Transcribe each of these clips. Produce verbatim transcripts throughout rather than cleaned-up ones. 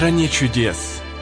стране чудес.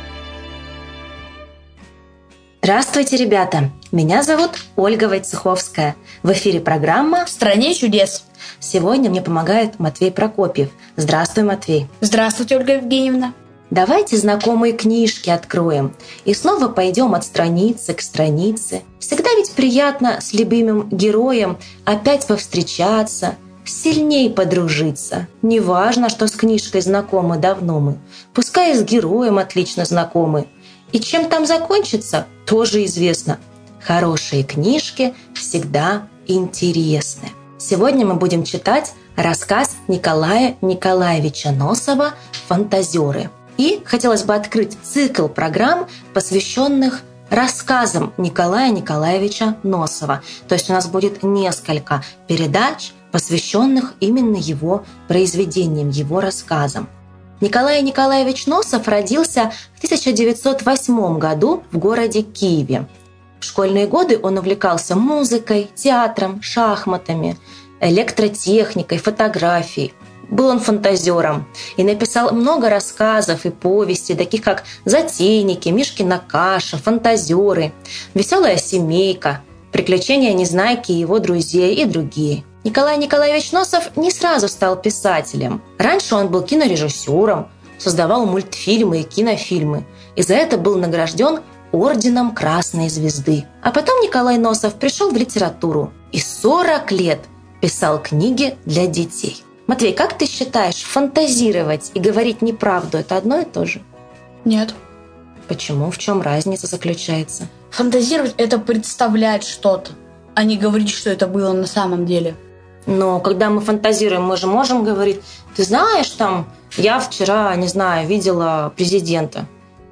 Здравствуйте, ребята! Меня зовут Ольга Войцеховская. В эфире программа «В стране чудес». Сегодня мне помогает Матвей Прокопьев. Здравствуй, Матвей. Здравствуйте, Ольга Евгеньевна. Давайте знакомые книжки откроем и снова пойдем от страницы к странице. Всегда ведь приятно с любимым героем опять повстречаться, сильней подружиться. Неважно, что с книжкой знакомы давно мы, пускай и с героем отлично знакомы. И чем там закончится, тоже известно. Хорошие книжки всегда интересны. Сегодня мы будем читать рассказ Николая Николаевича Носова «Фантазеры». И хотелось бы открыть цикл программ, посвященных рассказам Николая Николаевича Носова. То есть у нас будет несколько передач, посвященных именно его произведениям, его рассказам. Николай Николаевич Носов родился в тысяча девятьсот восьмом году в городе Киеве. В школьные годы он увлекался музыкой, театром, шахматами, электротехникой, фотографией. Был он фантазером и написал много рассказов и повестей, таких как «Затейники», «Мишкина каша», «Фантазеры», «Веселая семейка», «Приключения Незнайки и его друзей» и другие. Николай Николаевич Носов не сразу стал писателем. Раньше он был кинорежиссером, создавал мультфильмы и кинофильмы, и за это был награжден орденом Красной Звезды. А потом Николай Носов пришел в литературу и сорок лет писал книги для детей. Матвей, как ты считаешь, фантазировать и говорить неправду – это одно и то же? Нет. Почему? В чем разница заключается? Фантазировать – это представлять что-то, а не говорить, что это было на самом деле. Но когда мы фантазируем, мы же можем говорить: ты знаешь, там, я вчера, не знаю, видела президента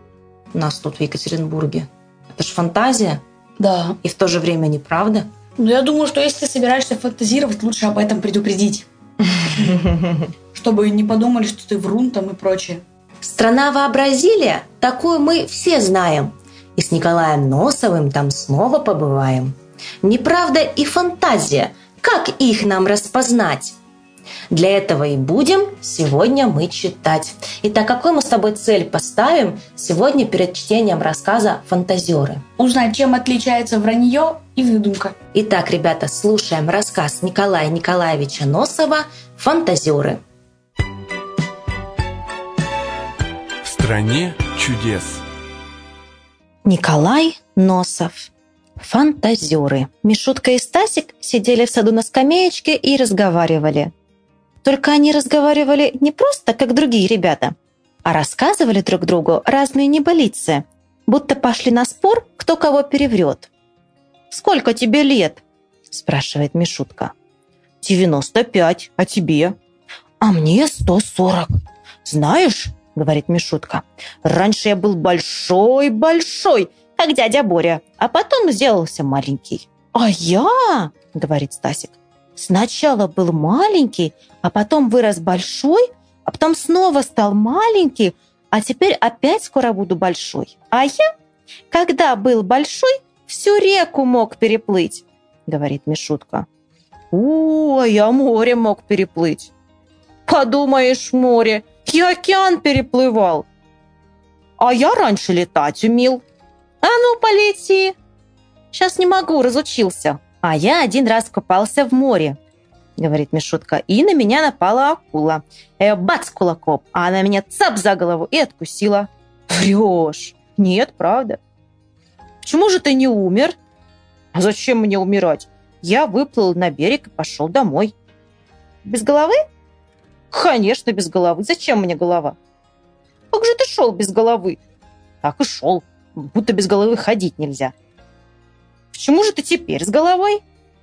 у нас тут в Екатеринбурге. Это же фантазия. Да. И в то же время неправда. Но я думаю, что если ты собираешься фантазировать, лучше об этом предупредить. Чтобы не подумали, что ты врун там и прочее. Страна вообразилия, такую мы все знаем. И с Николаем Носовым там снова побываем. Неправда и фантазия. Как их нам распознать? Для этого и будем сегодня мы читать. Итак, какую мы с тобой цель поставим сегодня перед чтением рассказа «Фантазеры»? Узнать, чем отличается вранье и выдумка. Итак, ребята, слушаем рассказ Николая Николаевича Носова «Фантазеры». В стране чудес. Николай Носов. «Фантазеры». Мишутка и Стасик сидели в саду на скамеечке и разговаривали. Только они разговаривали не просто, как другие ребята, а рассказывали друг другу разные небылицы, будто пошли на спор, кто кого переврет. «Сколько тебе лет?» – спрашивает Мишутка. «девяносто пять, а тебе?» «А мне сто сорок. Знаешь, – говорит Мишутка, – раньше я был большой-большой, как дядя Боря, а потом сделался маленький». «А я, – говорит Стасик, – сначала был маленький, а потом вырос большой, а потом снова стал маленький, а теперь опять скоро буду большой. А я, когда был большой, всю реку мог переплыть», – говорит Мишутка. «О, я море мог переплыть». «Подумаешь, море, я океан переплывал». «А я раньше летать умел». «А ну, полети!» «Сейчас не могу, разучился». «А я один раз купался в море», — говорит Мишутка, «и на меня напала акула. Я бац кулаком, а она меня цап за голову и откусила». «Врешь!» «Нет, правда». «Почему же ты не умер?» «А зачем мне умирать? Я выплыл на берег и пошел домой». «Без головы?» «Конечно, без головы. Зачем мне голова?» «Как же ты шел без головы?» «Так и шел. Будто без головы ходить нельзя». «Почему же ты теперь с головой?»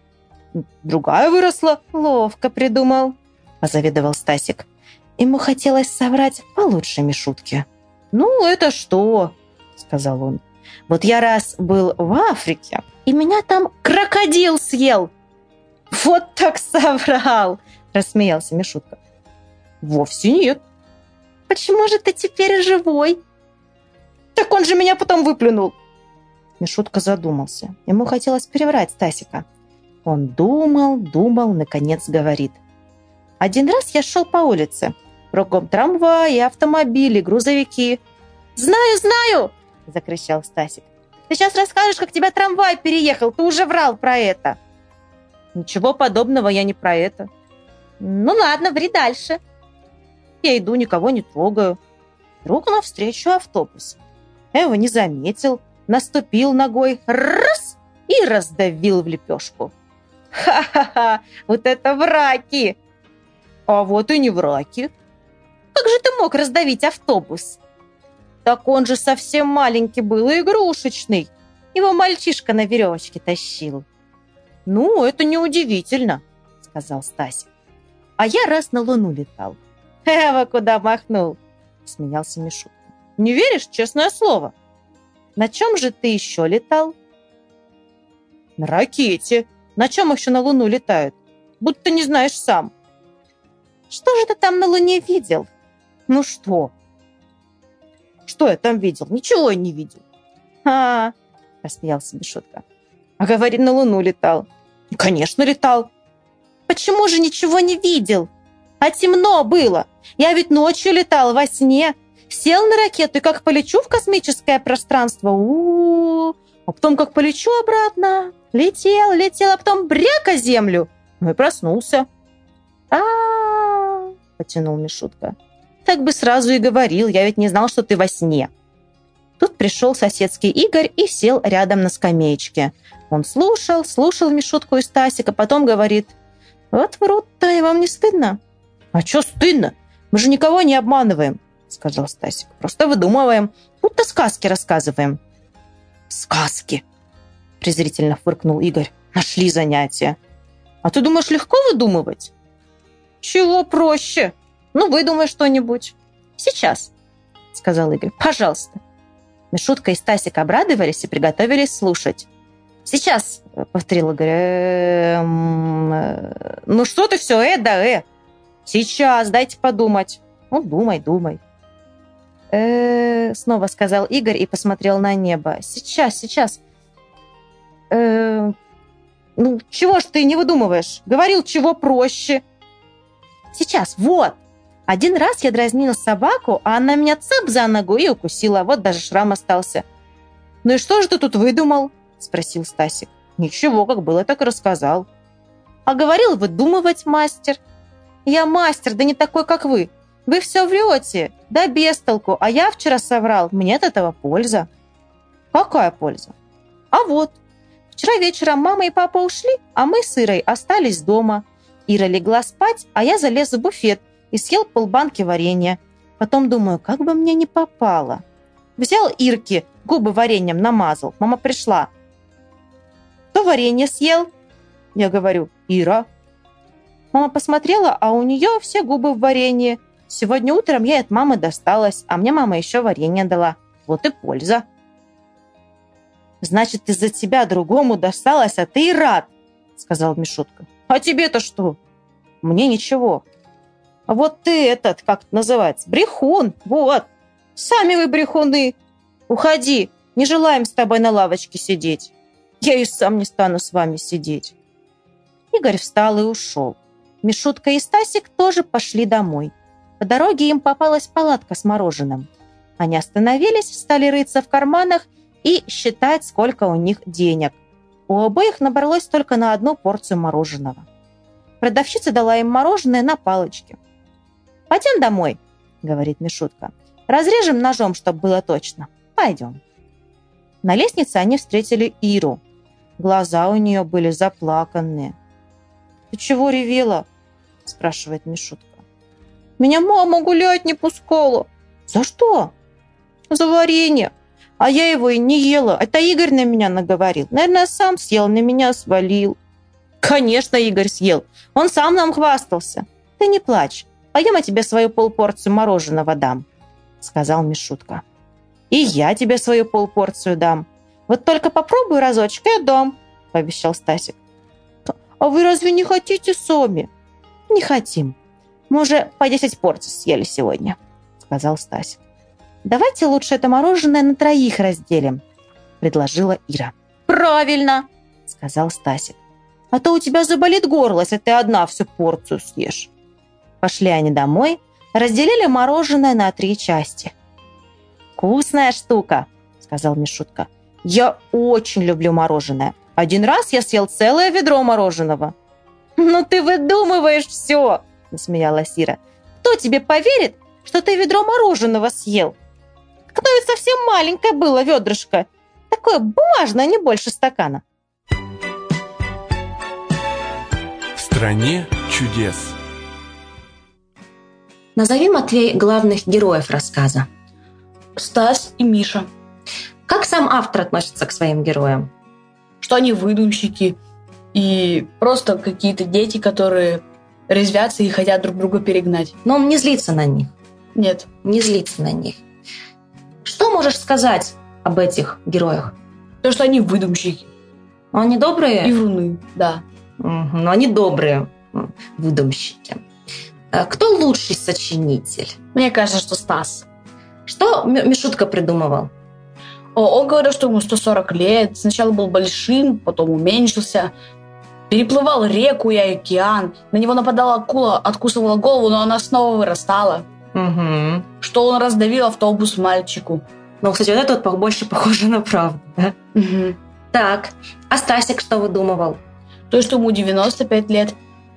«Другая выросла». «Ловко придумал», – позавидовал Стасик. Ему хотелось соврать получше Мишутки. «Ну, это что?» – сказал он. «Вот я раз был в Африке, и меня там крокодил съел». «Вот так соврал!» – рассмеялся Мишутка. «Вовсе нет». «Почему же ты теперь живой?» «Так он же меня потом выплюнул». Мишутка задумался. Ему хотелось переврать Стасика. Он думал, думал, наконец говорит. «Один раз я шел по улице, Кругом трамваи, автомобили, грузовики. «Знаю, знаю!» – закричал Стасик. «Ты сейчас расскажешь, как тебя трамвай переехал. Ты уже врал про это». «Ничего подобного, я не про это». «Ну ладно, ври дальше». Я иду, никого не трогаю. Вдруг навстречу автобус. Я его не заметил, наступил ногой, раз, и раздавил в лепешку. Ха-ха-ха, вот это враки! А вот и не враки. Как же ты мог раздавить автобус? Так он же совсем маленький был и игрушечный. Его мальчишка на веревочке тащил. Ну, это неудивительно, сказал Стасик. А я раз на Луну летал. Эва, куда махнул? Смеялся Мишутка. Не веришь, честное слово? На чем же ты еще летал? На ракете. На чем еще на Луну летают? Будто не знаешь сам. Что же ты там на Луне видел? Ну что? Что я там видел? Ничего я не видел. А, рассмеялся Мишутка. А говорит, на Луну летал. Конечно, летал. Почему же ничего не видел? А темно было. Я ведь ночью летал во сне. Сел на ракету и как полечу в космическое пространство. У-у-у. А потом как полечу обратно. Летел, летел, а потом бряк о землю. Ну и проснулся. А-а-а, потянул Мишутка. Так бы сразу и говорил, я ведь не знал, что ты во сне. Тут пришел соседский Игорь и сел рядом на скамеечке. Он слушал, слушал Мишутку и Стасика, потом говорит: вот врут-то, и вам не стыдно? А что стыдно? Мы же никого не обманываем, сказал Стасик. Просто выдумываем, будто сказки рассказываем. Сказки, презрительно фыркнул Игорь. Нашли занятия. А ты думаешь, легко выдумывать? Чего проще? Ну, выдумай что-нибудь. Сейчас, сказал Игорь. Пожалуйста. Мишутка и Стасик обрадовались и приготовились слушать. Сейчас, повторил Игорь. Ну что ты все, э, да, э. Сейчас, дайте подумать. Ну, думай, думай. Э, снова сказал Игорь и посмотрел на небо. Сейчас, сейчас. Э, ну, чего ж ты не выдумываешь? Говорил, чего проще. Сейчас, вот. Один раз я дразнила собаку, а она меня цап за ногу и укусила. Вот даже шрам остался. Ну и что же ты тут выдумал? Спросил Стасик. Ничего, как было, так и рассказал. А говорил, выдумывать мастер. Я мастер, да не такой, как вы. Вы все врете, да без толку. А я вчера соврал, мне от этого польза. Какая польза? А вот. Вчера вечером мама и папа ушли, а мы с Ирой остались дома. Ира легла спать, а я залез в буфет и съел полбанки варенья. Потом думаю, как бы мне не попало. Взял Ирке, губы вареньем намазал. Мама пришла. Кто варенье съел? Я говорю, Ира. Мама посмотрела, а у нее все губы в варенье. Сегодня утром ей от мамы досталось, а мне мама еще варенье дала. Вот и польза. Значит, из-за тебя другому досталось, а ты и рад, сказал Мишутка. А тебе-то что? Мне ничего. А вот ты этот, как это называется, брехун. Вот. Сами вы брехуны. Уходи. Не желаем с тобой на лавочке сидеть. Я и сам не стану с вами сидеть. Игорь встал и ушел. Мишутка и Стасик тоже пошли домой. По дороге им попалась палатка с мороженым. Они остановились, стали рыться в карманах и считать, сколько у них денег. У обоих набралось только на одну порцию мороженого. Продавщица дала им мороженое на палочке. «Пойдем домой», — говорит Мишутка. «Разрежем ножом, чтобы было точно. Пойдем». На лестнице они встретили Иру. Глаза у нее были заплаканные. «Ты чего ревела?» — спрашивает Мишутка. «Меня мама гулять не пускала». «За что?» «За варенье. А я его и не ела. Это Игорь на меня наговорил. Наверное, сам съел, на меня свалил». «Конечно, Игорь съел. Он сам нам хвастался. Ты не плачь. Пойдем, я тебе свою полпорцию мороженого дам», — сказал Мишутка. «И я тебе свою полпорцию дам. Вот только попробуй разочек, я дам», — пообещал Стасик. «А вы разве не хотите соми?» «Не хотим. Мы уже по десять порций съели сегодня», — сказал Стасик. «Давайте лучше это мороженое на троих разделим», — предложила Ира. «Правильно», — сказал Стасик. «А то у тебя заболит горло, если ты одна всю порцию съешь». Пошли они домой, разделили мороженое на три части. «Вкусная штука», — сказал Мишутка. «Я очень люблю мороженое. Один раз я съел целое ведро мороженого». «Ну ты выдумываешь все», — засмеялась Ира. «Кто тебе поверит, что ты ведро мороженого съел? Оно ведь совсем маленькое было ведрышко. Такое бумажное, не больше стакана». В стране чудес. Назови, Матвей, главных героев рассказа. Стас и Миша. Как сам автор относится к своим героям? Что они выдумщики и просто какие-то дети, которые резвятся и хотят друг друга перегнать. Но он не злится на них. Нет. Не злится на них. Что можешь сказать об этих героях? То, что они выдумщики. Они добрые? И вруны, да. Угу, но они добрые выдумщики. Кто лучший сочинитель? Мне кажется, что Стас. Что Мишутка придумывал? Он говорил, что ему сто сорок лет. Сначала был большим, потом уменьшился. Переплывал реку и океан. На него нападала акула, откусывала голову, но она снова вырастала. Угу. Что он раздавил автобус мальчику. Ну, кстати, вот это вот больше похоже на правду, да? Угу. Так, а Стасик что выдумывал? То, что ему девяносто пять лет,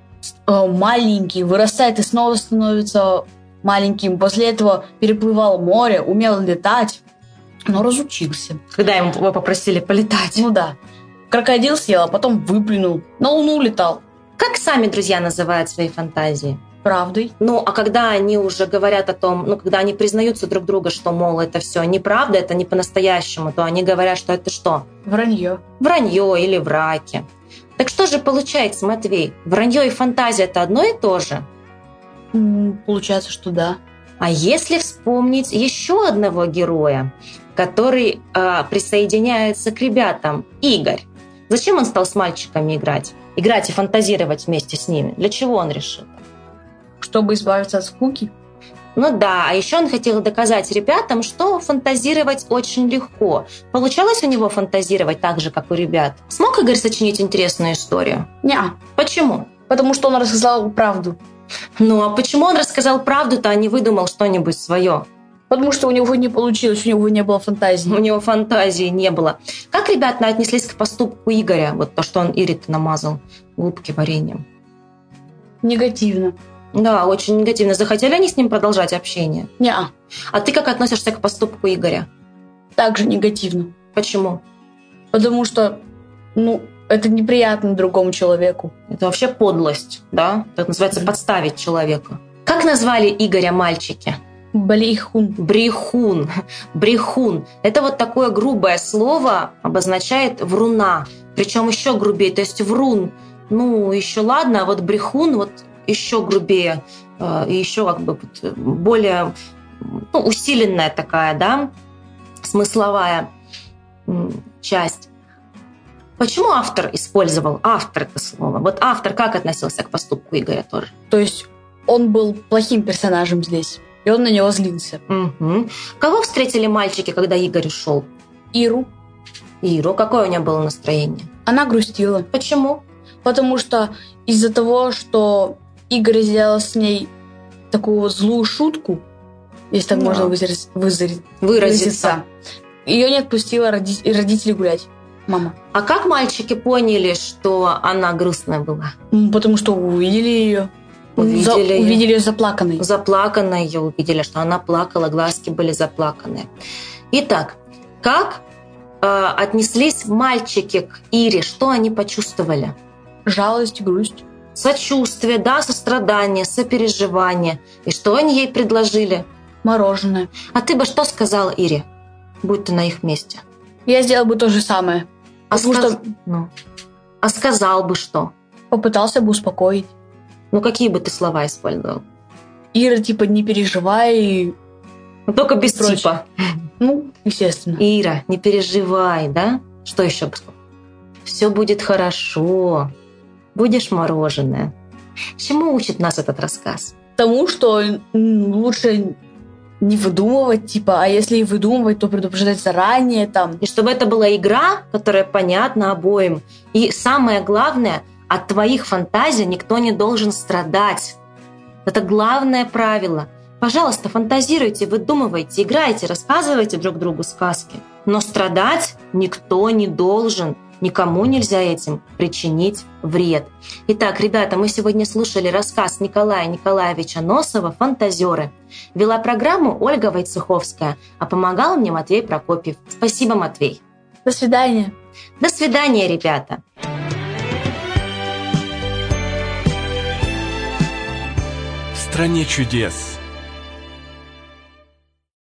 маленький, вырастает и снова становится маленьким. После этого переплывал море, умел летать, но разучился. Когда ему попросили полетать. Ну да. Крокодил съел, а потом выплюнул. На Луну летал. Как сами друзья называют свои фантазии? Правдой. Ну, а когда они уже говорят о том, ну, когда они признаются друг друга, что, мол, это все неправда, это не по-настоящему, то они говорят, что это что? Вранье. Вранье или враки. Так что же получается, Матвей? Вранье и фантазия – это одно и то же? М-м, получается, что да. А если вспомнить еще одного героя, который э, присоединяется к ребятам, Игорь. Зачем он стал с мальчиками играть? Играть и фантазировать вместе с ними. Для чего он решил? Чтобы избавиться от скуки. Ну да, а еще он хотел доказать ребятам, что фантазировать очень легко. Получалось у него фантазировать так же, как у ребят? Смог Игорь сочинить интересную историю? Неа. Почему? Потому что он рассказал правду. Ну а почему он рассказал правду-то, а не выдумал что-нибудь свое? Потому что у него не получилось, у него не было фантазии. У него фантазии не было. Как ребята отнеслись к поступку Игоря? Вот то, что он Ире намазал губки вареньем. Негативно. Да, очень негативно. Захотели они с ним продолжать общение? Неа. А ты как относишься к поступку Игоря? Также негативно. Почему? Потому что, ну, это неприятно другому человеку. Это вообще подлость, да? Это называется подставить человека. Как назвали Игоря мальчики? Брехун. Брехун. Брехун. Это вот такое грубое слово обозначает вруна. Причем еще грубее. То есть врун, ну, еще ладно, а вот брехун вот еще грубее. И еще как бы более, ну, усиленная такая, да, смысловая часть. Почему автор использовал автор это слово? Вот автор как относился к поступку Игоря тоже? То есть он был плохим персонажем здесь. И он на него злился. Угу. Кого встретили мальчики, когда Игорь ушел? Иру. Иру. Какое у нее было настроение? Она грустила. Почему? Потому что из-за того, что Игорь сделал с ней такую вот злую шутку, если так да. можно выразить, выразиться, выразиться, ее не отпустила роди- родители гулять. Мама. А как мальчики поняли, что она грустная была? Потому что увидели ее. Увидели, За, ее. увидели ее заплаканной. Заплаканной ее увидели, что она плакала, глазки были заплаканные. Итак, как э, отнеслись мальчики к Ире? Что они почувствовали? Жалость, грусть. Сочувствие, да, сострадание, сопереживание. И что они ей предложили? Мороженое. А ты бы что сказала Ире, будь ты на их месте? Я сделал бы то же самое. А, сказ... что... ну. а сказал бы что? Попытался бы успокоить. Ну, какие бы ты слова использовал? Ира, типа, не переживай. Ну, только без типа. Ну, естественно. Ира, не переживай, да? Что еще бы сказал? Все будет хорошо. Будешь мороженое. Чему учит нас этот рассказ? Тому, что лучше не выдумывать, типа, а если и выдумывать, то предупреждать заранее там. И чтобы это была игра, которая понятна обоим. И самое главное, от твоих фантазий никто не должен страдать. Это главное правило. Пожалуйста, фантазируйте, выдумывайте, играйте, рассказывайте друг другу сказки. Но страдать никто не должен. Никому нельзя этим причинить вред. Итак, ребята, мы сегодня слушали рассказ Николая Николаевича Носова «Фантазеры». Вела программу Ольга Войцеховская, а помогал мне Матвей Прокопьев. Спасибо, Матвей. До свидания. До свидания, ребята. В стране чудес.